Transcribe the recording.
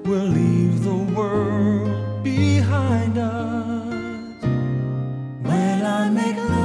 we'll leave the world behind us. When I make love